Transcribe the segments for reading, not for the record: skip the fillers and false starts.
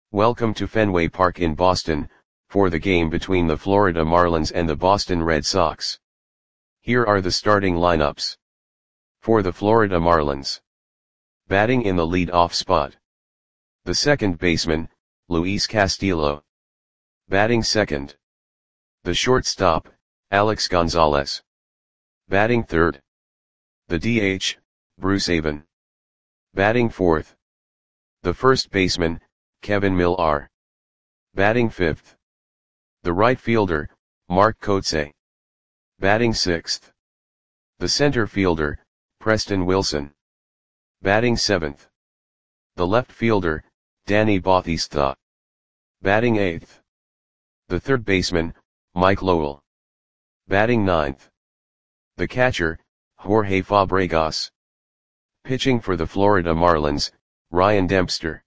Welcome to Fenway Park in Boston, for the game between the Florida Marlins and the Boston Red Sox. Here are the starting lineups. For the Florida Marlins. Batting in the lead-off spot. The second baseman, Luis Castillo. Batting second. The shortstop, Alex Gonzalez. Batting third. The DH, Bruce Avon. Batting fourth. The first baseman, Kevin Millar. Batting fifth. The right fielder, Mark Kotsay. Batting sixth. The center fielder, Preston Wilson. Batting seventh. The left fielder, Danny Bautista. Batting eighth. The third baseman, Mike Lowell. Batting ninth. The catcher, Jorge Fabregas. Pitching for the Florida Marlins, Ryan Dempster.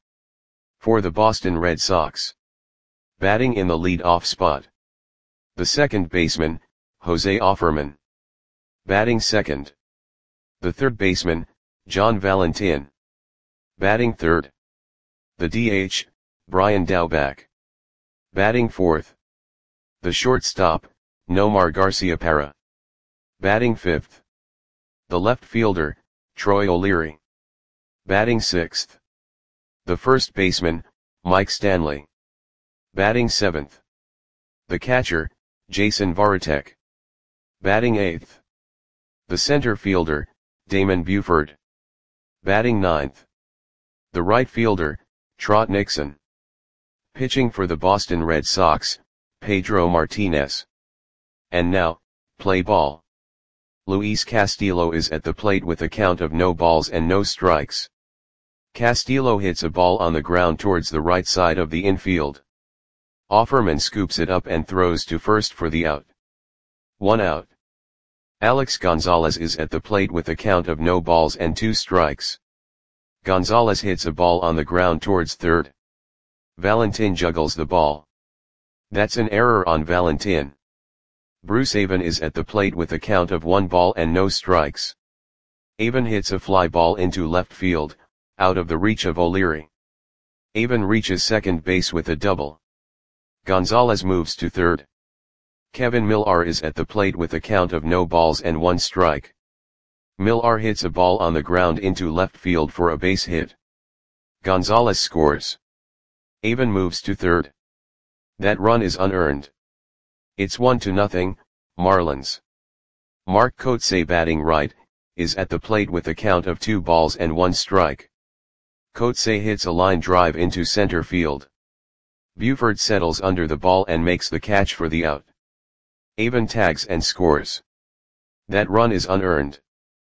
For the Boston Red Sox. Batting in the lead-off spot. The second baseman, Jose Offerman. Batting second. The third baseman, John Valentin. Batting third. The DH, Brian Daubach. Batting fourth. The shortstop, Nomar Garciaparra. Batting fifth. The left fielder, Troy O'Leary. Batting sixth. The first baseman, Mike Stanley. Batting seventh. The catcher, Jason Varitek. Batting eighth. The center fielder, Damon Buford. Batting ninth. The right fielder, Trot Nixon. Pitching for the Boston Red Sox, Pedro Martinez. And now, play ball. Luis Castillo is at the plate with a count of no balls and no strikes. Castillo hits a ball on the ground towards the right side of the infield. Offerman scoops it up and throws to first for the out. 1 out. Alex Gonzalez is at the plate with a count of no balls and 2 strikes. Gonzalez hits a ball on the ground towards third. Valentin juggles the ball. That's an error on Valentin. Bruce Avon is at the plate with a count of 1 ball and no strikes. Avon hits a fly ball into left field, out of the reach of O'Leary. Avon reaches second base with a double. Gonzalez moves to third. Kevin Millar is at the plate with a count of no balls and 1 strike. Millar hits a ball on the ground into left field for a base hit. Gonzalez scores. Avon moves to third. That run is unearned. It's 1-0, Marlins. Mark Kotsay, batting right, is at the plate with a count of 2 balls and 1 strike. Kotsay hits a line drive into center field. Buford settles under the ball and makes the catch for the out. Avon tags and scores. That run is unearned.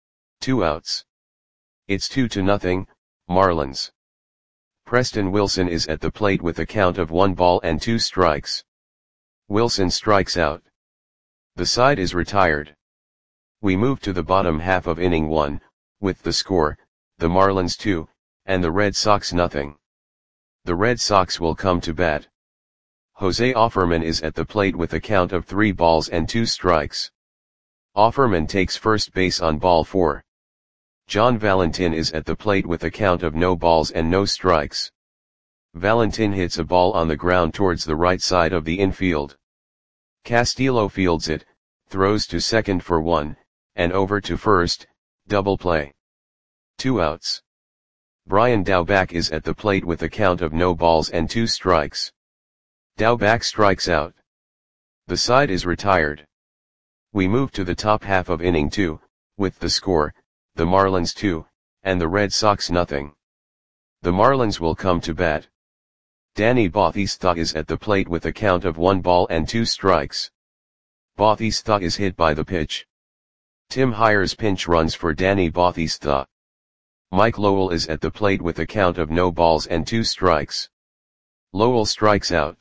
2 outs. It's 2-0, Marlins. Preston Wilson is at the plate with a count of 1 ball and 2 strikes. Wilson strikes out. The side is retired. We move to the bottom half of inning 1, with the score, the Marlins 2, and the Red Sox 0. The Red Sox will come to bat. Jose Offerman is at the plate with a count of 3 balls and 2 strikes. Offerman takes first base on ball 4. John Valentin is at the plate with a count of no balls and no strikes. Valentin hits a ball on the ground towards the right side of the infield. Castillo fields it, throws to second for 1, and over to first, double play. 2 outs. Brian Daubach is at the plate with a count of no balls and 2 strikes. Daubach strikes out. The side is retired. We move to the top half of inning 2, with the score, the Marlins 2, and the Red Sox 0. The Marlins will come to bat. Danny Bautista is at the plate with a count of 1 ball and 2 strikes. Bautista is hit by the pitch. Tim Hires pinch runs for Danny Bautista. Mike Lowell is at the plate with a count of no balls and 2 strikes. Lowell strikes out.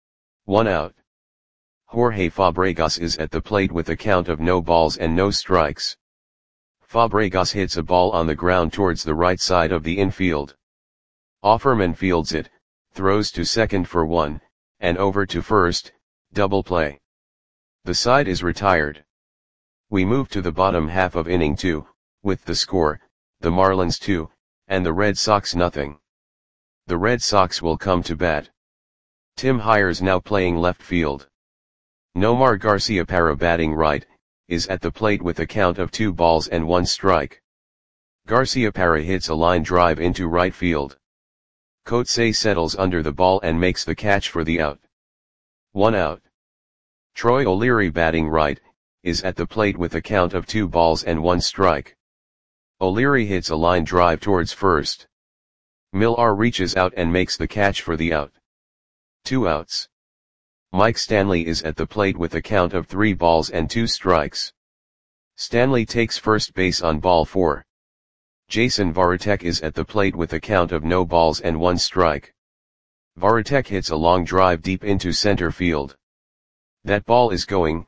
1 out. Jorge Fabregas is at the plate with a count of no balls and no strikes. Fabregas hits a ball on the ground towards the right side of the infield. Offerman fields it, throws to second for 1, and over to first, double play. The side is retired. We move to the bottom half of inning 2, with the score, the Marlins 2, and the Red Sox 0. The Red Sox will come to bat. Tim Hires now playing left field. Nomar Garciaparra batting right, is at the plate with a count of 2 balls and 1 strike. Garciaparra hits a line drive into right field. Coetzee settles under the ball and makes the catch for the out. 1 out. Troy O'Leary batting right, is at the plate with a count of 2 balls and 1 strike. O'Leary hits a line drive towards first. Millar reaches out and makes the catch for the out. 2 outs. Mike Stanley is at the plate with a count of 3 balls and 2 strikes. Stanley takes first base on ball 4. Jason Varitek is at the plate with a count of no balls and 1 strike. Varitek hits a long drive deep into center field. That ball is going,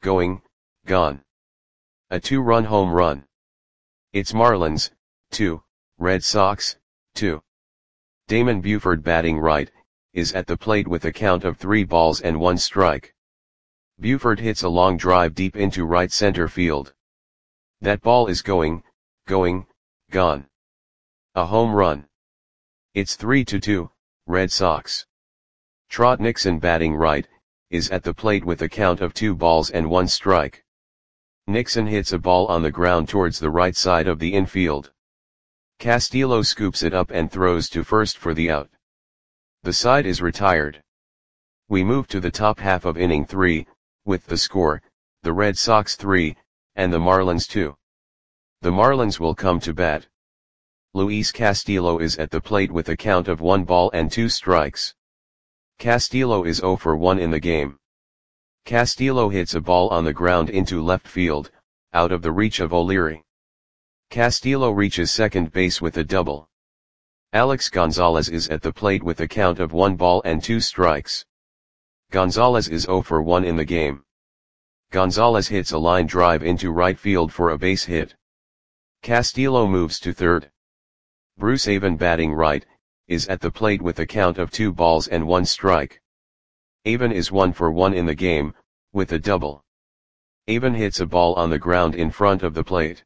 gone. A 2-run home run. It's Marlins, 2, Red Sox, 2. Damon Buford batting right, is at the plate with a count of 3 balls and 1 strike. Buford hits a long drive deep into right center field. That ball is going, gone. A home run. It's 3-2, Red Sox. Trot Nixon batting right, is at the plate with a count of 2 balls and 1 strike. Nixon hits a ball on the ground towards the right side of the infield. Castillo scoops it up and throws to first for the out. The side is retired. We move to the top half of inning 3, with the score, the Red Sox 3, and the Marlins 2. The Marlins will come to bat. Luis Castillo is at the plate with a count of 1 ball and 2 strikes. Castillo is 0 for 1 in the game. Castillo hits a ball on the ground into left field, out of the reach of O'Leary. Castillo reaches second base with a double. Alex Gonzalez is at the plate with a count of 1 ball and 2 strikes. Gonzalez is 0 for 1 in the game. Gonzalez hits a line drive into right field for a base hit. Castillo moves to third. Bruce Avon batting right, is at the plate with a count of 2 balls and 1 strike. Avon is 1 for 1 in the game, with a double. Avon hits a ball on the ground in front of the plate.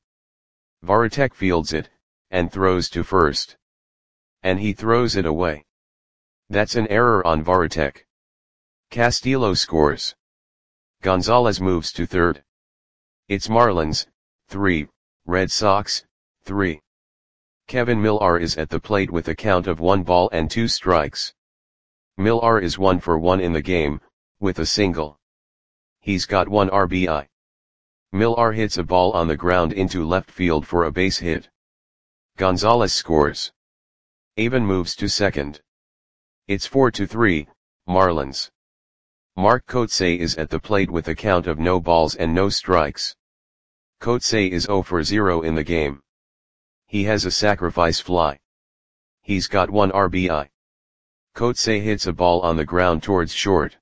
Varitek fields it, and throws to first. And he throws it away. That's an error on Varitek. Castillo scores. Gonzalez moves to third. It's Marlins, 3, Red Sox, 3. Kevin Millar is at the plate with a count of 1 ball and 2 strikes. Millar is 1 for 1 in the game, with a single. He's got 1 RBI. Millar hits a ball on the ground into left field for a base hit. Gonzalez scores. Avon moves to second. It's 4-3, Marlins. Mark Coetzee is at the plate with a count of no balls and no strikes. Coetzee is 0 for 0 in the game. He has a sacrifice fly. He's got 1 RBI. Coetzee hits a ball on the ground towards short.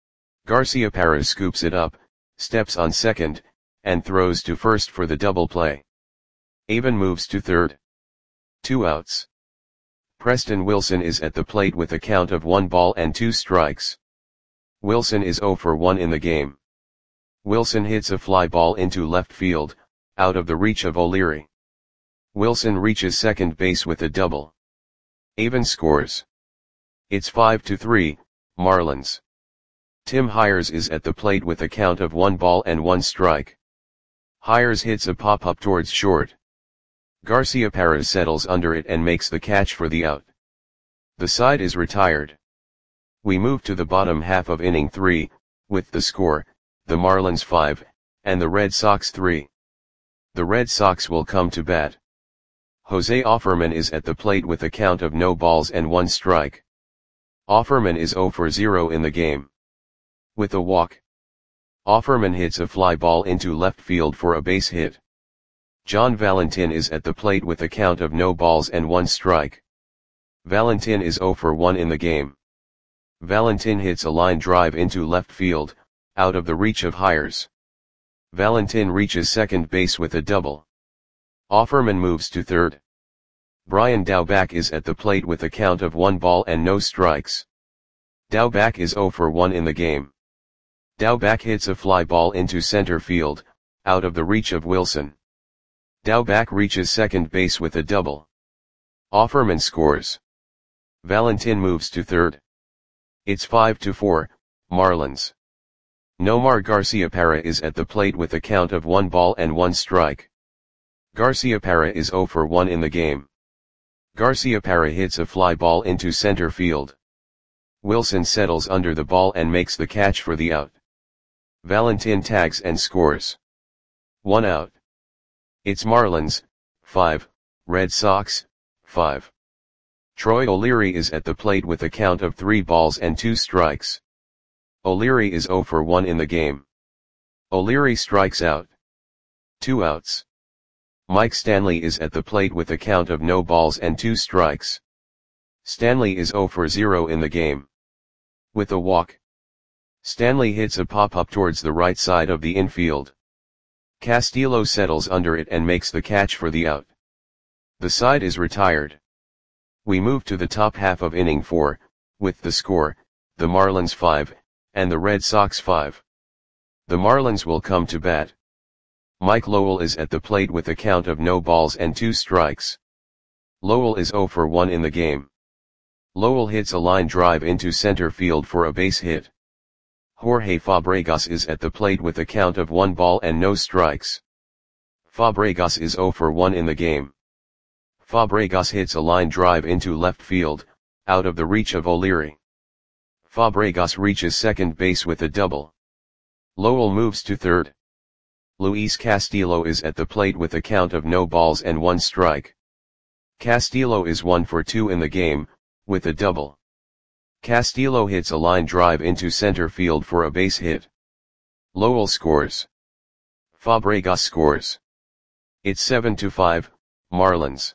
Garciaparra scoops it up, steps on second, and throws to first for the double play. Avon moves to third. 2 outs. Preston Wilson is at the plate with a count of 1 ball and 2 strikes. Wilson is 0 for 1 in the game. Wilson hits a fly ball into left field, out of the reach of O'Leary. Wilson reaches second base with a double. Avon scores. It's 5-3, Marlins. Tim Hires is at the plate with a count of 1 ball and 1 strike. Hires hits a pop-up towards short. Garciaparra settles under it and makes the catch for the out. The side is retired. We move to the bottom half of inning 3, with the score, the Marlins 5, and the Red Sox 3. The Red Sox will come to bat. Jose Offerman is at the plate with a count of no balls and 1 strike. Offerman is 0 for 0 in the game. With a walk. Offerman hits a fly ball into left field for a base hit. John Valentin is at the plate with a count of no balls and 1 strike. Valentin is 0 for 1 in the game. Valentin hits a line drive into left field, out of the reach of Hires. Valentin reaches second base with a double. Offerman moves to third. Brian Daubach is at the plate with a count of 1 ball and no strikes. Daubach is 0 for 1 in the game. Daubach hits a fly ball into center field, out of the reach of Wilson. Daubach reaches second base with a double. Offerman scores. Valentin moves to third. It's 5-4, Marlins. Nomar Garciaparra is at the plate with a count of 1 ball and 1 strike. Garciaparra is 0 for 1 in the game. Garciaparra hits a fly ball into center field. Wilson settles under the ball and makes the catch for the out. Valentin tags and scores. 1 out. It's Marlins, 5, Red Sox, 5. Troy O'Leary is at the plate with a count of 3 balls and 2 strikes. O'Leary is 0 for 1 in the game. O'Leary strikes out. 2 outs. Mike Stanley is at the plate with a count of no balls and 2 strikes. Stanley is 0 for 0 in the game. With a walk, Stanley hits a pop-up towards the right side of the infield. Castillo settles under it and makes the catch for the out. The side is retired. We move to the top half of inning 4, with the score, the Marlins 5, and the Red Sox 5. The Marlins will come to bat. Mike Lowell is at the plate with a count of no balls and 2 strikes. Lowell is 0 for 1 in the game. Lowell hits a line drive into center field for a base hit. Jorge Fabregas is at the plate with a count of 1 ball and no strikes. Fabregas is 0 for 1 in the game. Fabregas hits a line drive into left field, out of the reach of O'Leary. Fabregas reaches second base with a double. Lowell moves to third. Luis Castillo is at the plate with a count of no balls and 1 strike. Castillo is 1 for 2 in the game, with a double. Castillo hits a line drive into center field for a base hit. Lowell scores. Fabregas scores. It's 7-5, Marlins.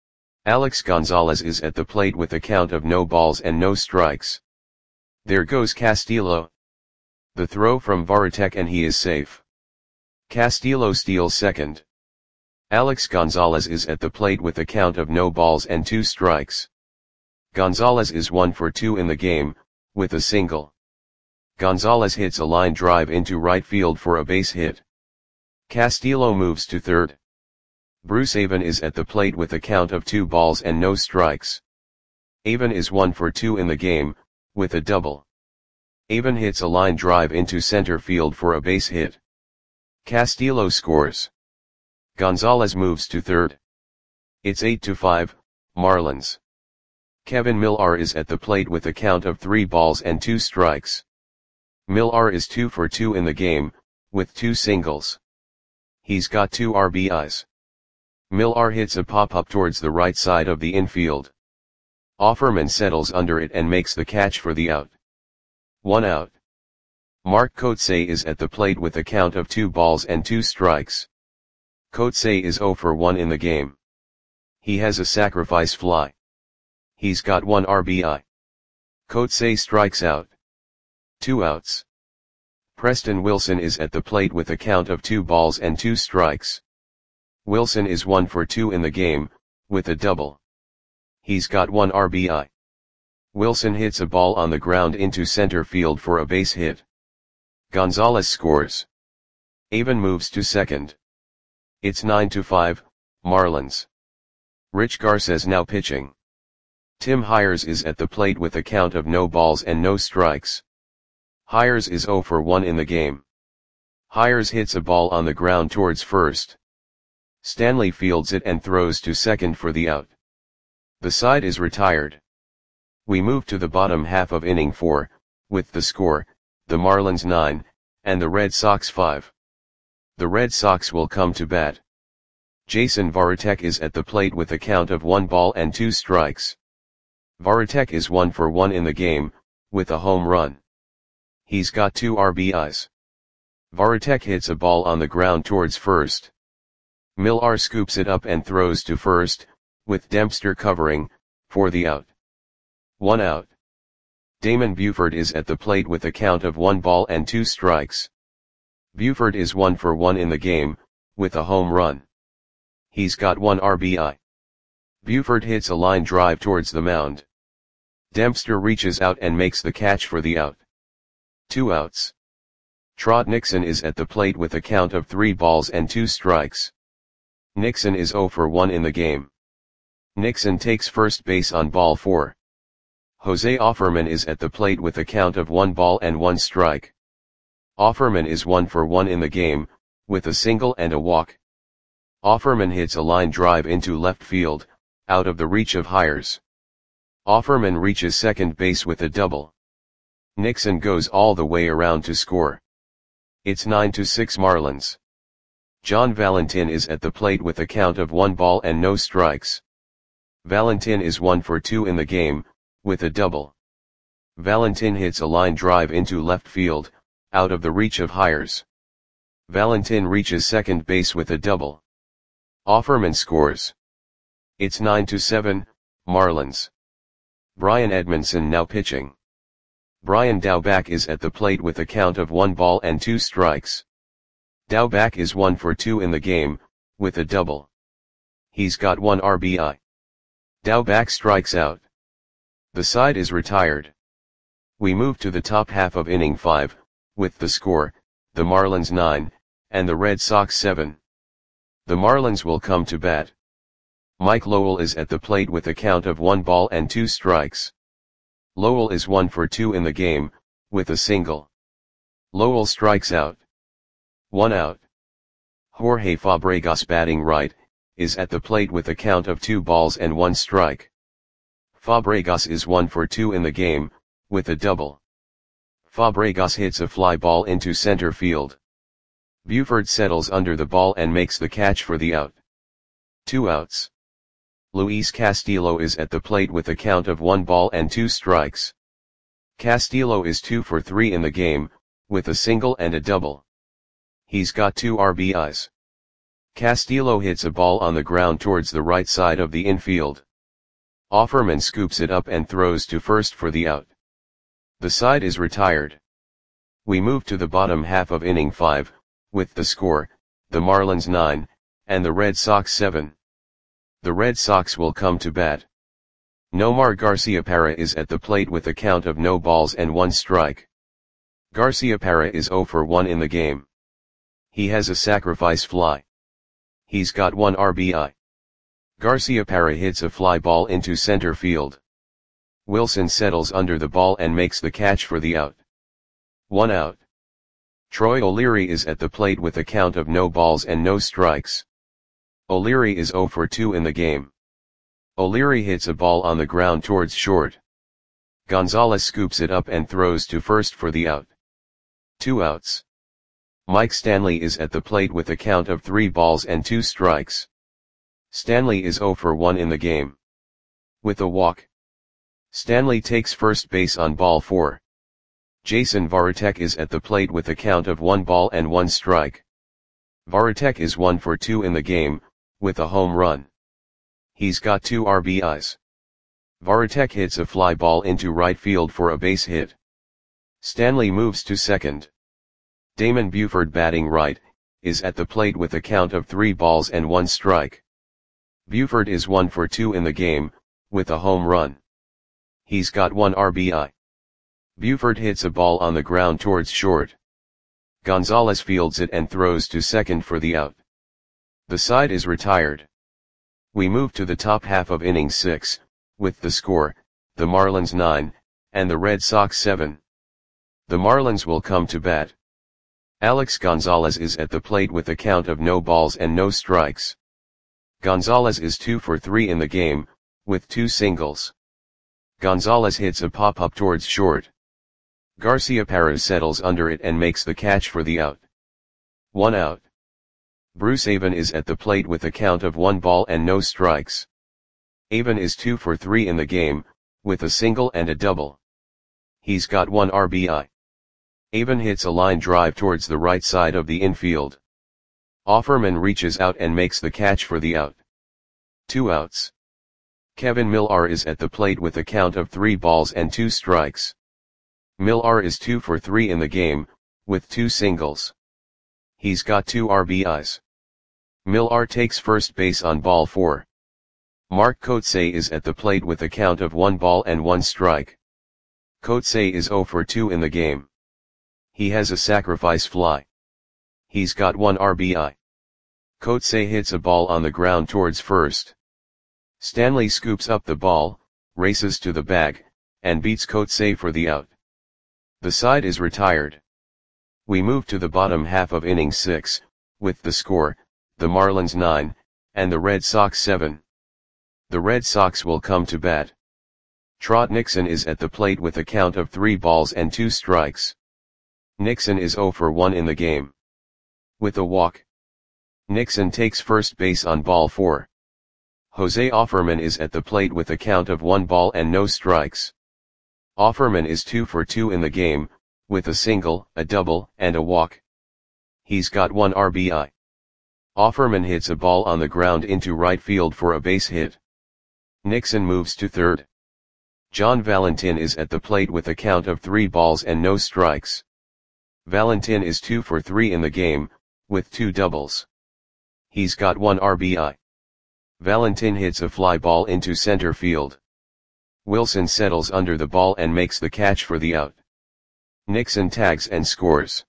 Alex Gonzalez is at the plate with a count of no balls and no strikes. There goes Castillo. The throw from Varitek and he is safe. Castillo steals second. Alex Gonzalez is at the plate with a count of no balls and 2 strikes. Gonzalez is 1 for 2 in the game, with a single. Gonzalez hits a line drive into right field for a base hit. Castillo moves to third. Bruce Avon is at the plate with a count of 2 balls and no strikes. Avon is 1 for 2 in the game, with a double. Avon hits a line drive into center field for a base hit. Castillo scores. Gonzalez moves to third. It's 8-5, Marlins. Kevin Millar is at the plate with a count of 3 balls and 2 strikes. Millar is 2 for 2 in the game, with 2 singles. He's got 2 RBIs. Millar hits a pop-up towards the right side of the infield. Offerman settles under it and makes the catch for the out. 1 out. Mark Kotsay is at the plate with a count of 2 balls and 2 strikes. Kotsay is 0 for 1 in the game. He has a sacrifice fly. He's got 1 RBI. Kotsay strikes out. 2 outs. Preston Wilson is at the plate with a count of 2 balls and 2 strikes. Wilson is 1 for 2 in the game, with a double. He's got 1 RBI. Wilson hits a ball on the ground into center field for a base hit. Gonzalez scores. Avon moves to second. It's 9-5, Marlins. Rich Garces now pitching. Tim Hires is at the plate with a count of no balls and no strikes. Hires is 0 for 1 in the game. Hires hits a ball on the ground towards first. Stanley fields it and throws to second for the out. The side is retired. We move to the bottom half of inning 4, with the score, the Marlins 9, and the Red Sox 5. The Red Sox will come to bat. Jason Varitek is at the plate with a count of 1 ball and 2 strikes. Varitek is 1 for 1 in the game, with a home run. He's got 2 RBIs. Varitek hits a ball on the ground towards first. Millar scoops it up and throws to first, with Dempster covering, for the out. 1 out. Damon Buford is at the plate with a count of 1 ball and 2 strikes. Buford is 1 for 1 in the game, with a home run. He's got 1 RBI. Buford hits a line drive towards the mound. Dempster reaches out and makes the catch for the out. 2 outs. Trot Nixon is at the plate with a count of 3 balls and 2 strikes. Nixon is 0 for 1 in the game. Nixon takes first base on ball 4. Jose Offerman is at the plate with a count of 1 ball and 1 strike. Offerman is 1 for 1 in the game, with a single and a walk. Offerman hits a line drive into left field, out of the reach of Hires. Offerman reaches second base with a double. Nixon goes all the way around to score. It's 9-6 Marlins. John Valentin is at the plate with a count of 1 ball and no strikes. Valentin is 1 for 2 in the game, with a double. Valentin hits a line drive into left field, out of the reach of Hires. Valentin reaches second base with a double. Offerman scores. It's 9-7, Marlins. Brian Edmondson now pitching. Brian Daubach is at the plate with a count of 1 ball and 2 strikes. Daubach is 1 for 2 in the game, with a double. He's got 1 RBI. Daubach strikes out. The side is retired. We move to the top half of inning 5, with the score, the Marlins 9, and the Red Sox 7. The Marlins will come to bat. Mike Lowell is at the plate with a count of 1 ball and 2 strikes. Lowell is 1 for 2 in the game, with a single. Lowell strikes out. 1 out. Jorge Fabregas batting right, is at the plate with a count of 2 balls and 1 strike. Fabregas is 1 for 2 in the game, with a double. Fabregas hits a fly ball into center field. Buford settles under the ball and makes the catch for the out. 2 outs. Luis Castillo is at the plate with a count of 1 ball and 2 strikes. Castillo is 2 for 3 in the game, with a single and a double. He's got 2 RBIs. Castillo hits a ball on the ground towards the right side of the infield. Offerman scoops it up and throws to first for the out. The side is retired. We move to the bottom half of inning 5, with the score, the Marlins 9, and the Red Sox 7. The Red Sox will come to bat. Nomar Garciaparra is at the plate with a count of no balls and 1 strike. Garciaparra is 0 for 1 in the game. He has a sacrifice fly. He's got 1 RBI. Garciaparra hits a fly ball into center field. Wilson settles under the ball and makes the catch for the out. 1 out. Troy O'Leary is at the plate with a count of no balls and no strikes. O'Leary is 0 for 2 in the game. O'Leary hits a ball on the ground towards short. Gonzalez scoops it up and throws to first for the out. 2 outs. Mike Stanley is at the plate with a count of 3 balls and 2 strikes. Stanley is 0 for 1 in the game. With a walk. Stanley takes first base on ball 4. Jason Varitek is at the plate with a count of 1 ball and 1 strike. Varitek is 1 for 2 in the game, with a home run. He's got 2 RBIs. Varitek hits a fly ball into right field for a base hit. Stanley moves to second. Damon Buford batting right, is at the plate with a count of 3 balls and 1 strike. Buford is 1 for 2 in the game, with a home run. He's got 1 RBI. Buford hits a ball on the ground towards short. Gonzalez fields it and throws to second for the out. The side is retired. We move to the top half of inning 6, with the score, the Marlins 9, and the Red Sox 7. The Marlins will come to bat. Alex Gonzalez is at the plate with a count of no balls and no strikes. Gonzalez is 2 for 3 in the game, with 2 singles. Gonzalez hits a pop-up towards short. Garciaparra settles under it and makes the catch for the out. 1 out. Bruce Avon is at the plate with a count of 1 ball and no strikes. Avon is 2 for 3 in the game, with a single and a double. He's got 1 RBI. Avon hits a line drive towards the right side of the infield. Offerman reaches out and makes the catch for the out. 2 outs. Kevin Millar is at the plate with a count of 3 balls and 2 strikes. Millar is 2 for 3 in the game, with 2 singles. He's got 2 RBIs. Millar takes first base on ball 4. Mark Kotsay is at the plate with a count of 1 ball and 1 strike. Kotsay is 0 for 2 in the game. He has a sacrifice fly. He's got 1 RBI. Kotsay hits a ball on the ground towards first. Stanley scoops up the ball, races to the bag, and beats Coetzee for the out. The side is retired. We move to the bottom half of inning 6, with the score, the Marlins 9, and the Red Sox 7. The Red Sox will come to bat. Trot Nixon is at the plate with a count of 3 balls and 2 strikes. Nixon is 0 for 1 in the game. With a walk, Nixon takes first base on ball 4. Jose Offerman is at the plate with a count of 1 ball and no strikes. Offerman is 2 for 2 in the game, with a single, a double, and a walk. He's got 1 RBI. Offerman hits a ball on the ground into right field for a base hit. Nixon moves to third. John Valentin is at the plate with a count of 3 balls and no strikes. Valentin is 2 for 3 in the game, with 2 doubles. He's got 1 RBI. Valentin hits a fly ball into center field. Wilson settles under the ball and makes the catch for the out. Nixon tags and scores.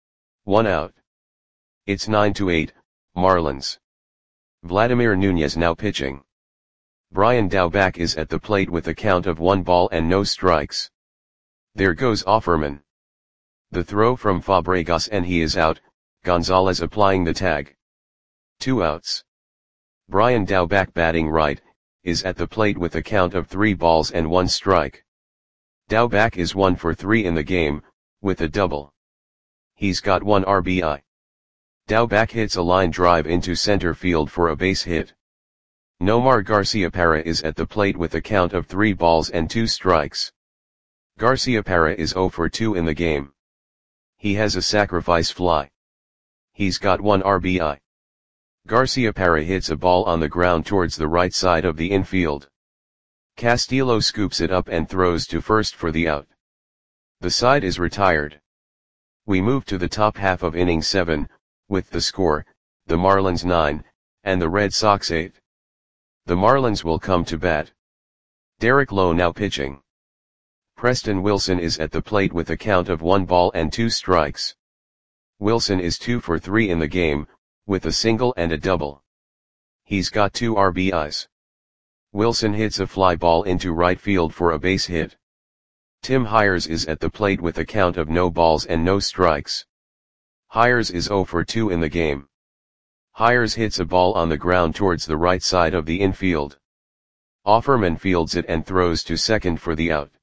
1 out. It's 9-8, Marlins. Vladimir Nunez now pitching. Brian Daubach is at the plate with a count of 1 ball and no strikes. There goes Offerman. The throw from Fabregas and he is out, Gonzalez applying the tag. 2 outs. Brian Daubach batting right, is at the plate with a count of 3 balls and 1 strike. Daubach is 1 for 3 in the game, with a double. He's got 1 RBI. Daubach hits a line drive into center field for a base hit. Nomar Garciaparra is at the plate with a count of 3 balls and 2 strikes. Garciaparra is 0 for 2 in the game. He has a sacrifice fly. He's got 1 RBI. Garciaparra hits a ball on the ground towards the right side of the infield. Castillo scoops it up and throws to first for the out. The side is retired. We move to the top half of inning 7, with the score, the Marlins 9, and the Red Sox 8. The Marlins will come to bat. Derek Lowe now pitching. Preston Wilson is at the plate with a count of 1 ball and 2 strikes. Wilson is 2 for 3 in the game, with a single and a double. He's got 2 RBIs. Wilson hits a fly ball into right field for a base hit. Tim Hires is at the plate with a count of no balls and no strikes. Hires is 0 for 2 in the game. Hires hits a ball on the ground towards the right side of the infield. Offerman fields it and throws to second for the out.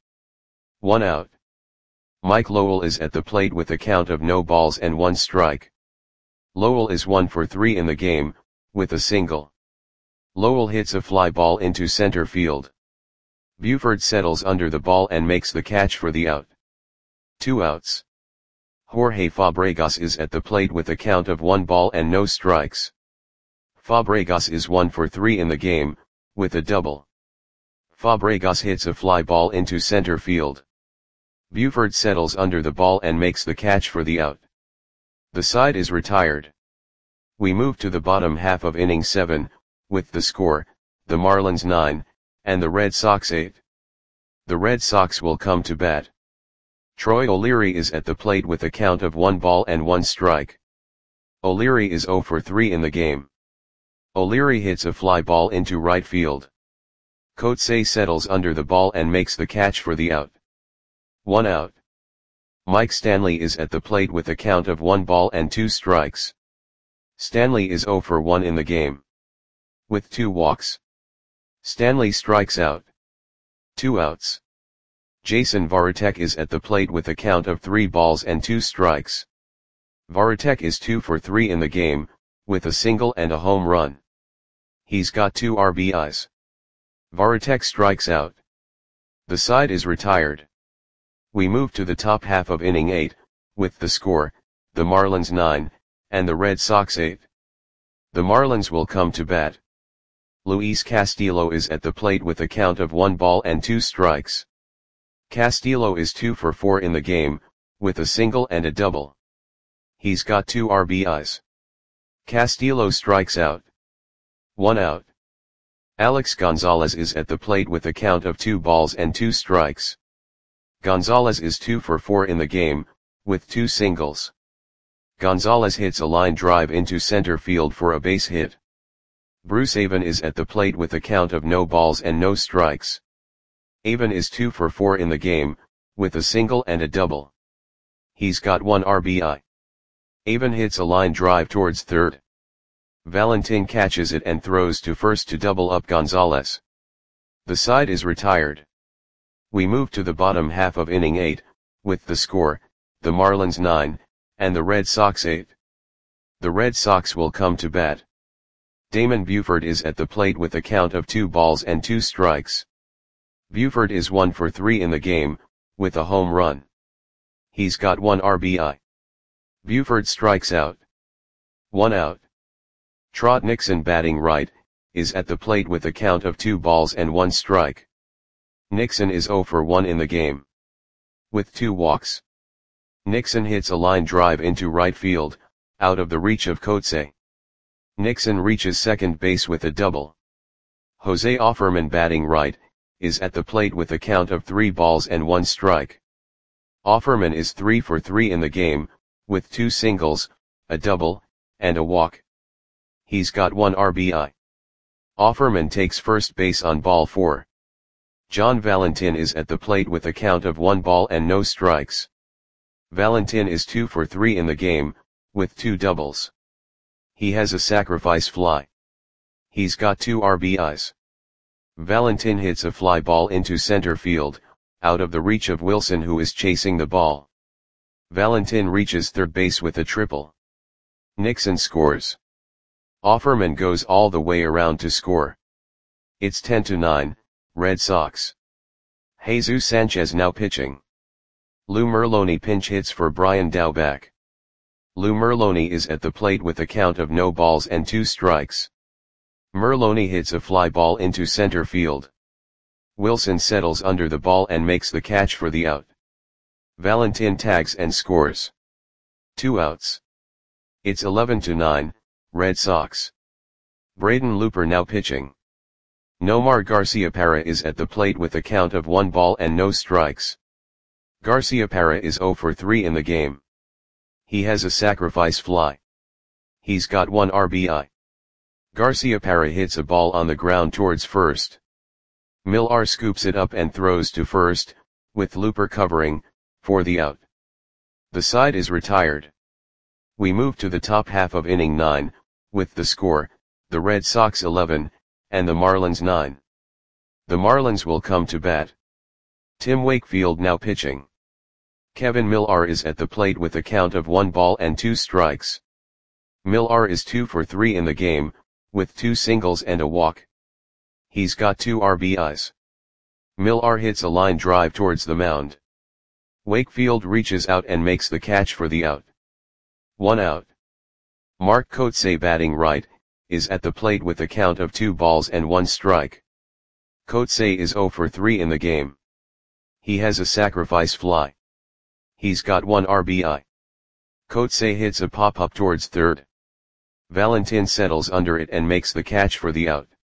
1 out. Mike Lowell is at the plate with a count of no balls and 1 strike. Lowell is 1 for 3 in the game, with a single. Lowell hits a fly ball into center field. Buford settles under the ball and makes the catch for the out. 2 outs. Jorge Fabregas is at the plate with a count of 1 ball and no strikes. Fabregas is 1 for 3 in the game, with a double. Fabregas hits a fly ball into center field. Buford settles under the ball and makes the catch for the out. The side is retired. We move to the bottom half of inning 7, with the score, the Marlins 9, and the Red Sox 8. The Red Sox will come to bat. Troy O'Leary is at the plate with a count of 1 ball and 1 strike. O'Leary is 0 for 3 in the game. O'Leary hits a fly ball into right field. Coetzee settles under the ball and makes the catch for the out. 1 out. Mike Stanley is at the plate with a count of 1 ball and 2 strikes. Stanley is 0 for 1 in the game. With 2 walks. Stanley strikes out. 2 outs. Jason Varitek is at the plate with a count of 3 balls and 2 strikes. Varitek is 2 for 3 in the game, with a single and a home run. He's got 2 RBIs. Varitek strikes out. The side is retired. We move to the top half of inning 8, with the score, the Marlins 9, and the Red Sox 8. The Marlins will come to bat. Luis Castillo is at the plate with a count of 1 ball and 2 strikes. Castillo is 2 for 4 in the game, with a single and a double. He's got 2 RBIs. Castillo strikes out. 1 out. Alex Gonzalez is at the plate with a count of 2 balls and 2 strikes. Gonzalez is 2 for 4 in the game, with 2 singles. Gonzalez hits a line drive into center field for a base hit. Bruce Avon is at the plate with a count of no balls and no strikes. Avon is 2 for 4 in the game, with a single and a double. He's got 1 RBI. Avon hits a line drive towards third. Valentin catches it and throws to first to double up Gonzalez. The side is retired. We move to the bottom half of inning 8, with the score, the Marlins 9, and the Red Sox 8. The Red Sox will come to bat. Damon Buford is at the plate with a count of 2 balls and 2 strikes. Buford is 1 for 3 in the game, with a home run. He's got 1 RBI. Buford strikes out. 1 out. Trot Nixon, batting right, is at the plate with a count of 2 balls and 1 strike. Nixon is 0 for 1 in the game, with 2 walks. Nixon hits a line drive into right field, out of the reach of Coetzee. Nixon reaches second base with a double. Jose Offerman, batting right, is at the plate with a count of 3 balls and 1 strike. Offerman is 3 for 3 in the game, with 2 singles, a double, and a walk. He's got 1 RBI. Offerman takes first base on ball 4. John Valentin is at the plate with a count of 1 ball and no strikes. Valentin is 2 for 3 in the game, with 2 doubles. He has a sacrifice fly. He's got 2 RBIs. Valentin hits a fly ball into center field, out of the reach of Wilson, who is chasing the ball. Valentin reaches third base with a triple. Nixon scores. Offerman goes all the way around to score. It's 10-9, Red Sox. Jesus Sanchez now pitching. Lou Merloni pinch hits for Brian Daubach. Lou Merloni is at the plate with a count of no balls and 2 strikes. Merloni hits a fly ball into center field. Wilson settles under the ball and makes the catch for the out. Valentin tags and scores. 2 outs. It's 11-9, Red Sox. Braden Looper now pitching. Nomar Garciaparra is at the plate with a count of 1 ball and no strikes. Garciaparra is 0 for 3 in the game. He has a sacrifice fly. He's got 1 RBI. Garciaparra hits a ball on the ground towards first. Millar scoops it up and throws to first, with Looper covering, for the out. The side is retired. We move to the top half of inning 9, with the score, the Red Sox 11, and the Marlins 9. The Marlins will come to bat. Tim Wakefield now pitching. Kevin Millar is at the plate with a count of 1 ball and 2 strikes. Millar is 2 for 3 in the game, with 2 singles and a walk. He's got 2 RBIs. Millar hits a line drive towards the mound. Wakefield reaches out and makes the catch for the out. 1 out. Mark Coetzee, batting right, is at the plate with a count of 2 balls and 1 strike. Coetzee is 0 for 3 in the game. He has a sacrifice fly. He's got 1 RBI. Coetzee hits a pop-up towards third. Valentin settles under it and makes the catch for the out.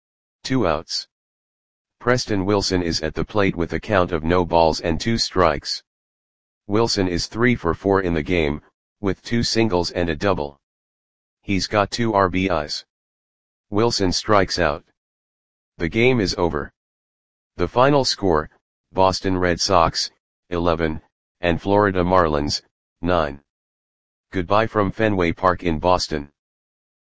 2 outs. Preston Wilson is at the plate with a count of no balls and 2 strikes. Wilson is 3 for 4 in the game, with 2 singles and a double. He's got 2 RBIs. Wilson strikes out. The game is over. The final score, Boston Red Sox, 11, and Florida Marlins, 9. Goodbye from Fenway Park in Boston.